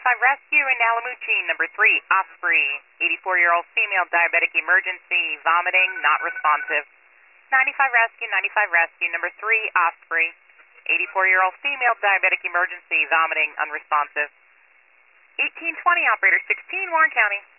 Rescue in Alamucci, number 3, Osprey. 84-year-old female, diabetic emergency, vomiting, not responsive. 95 Rescue, number 3, Osprey. 84-year-old female, diabetic emergency, vomiting, unresponsive. 1820, operator 16, Warren County.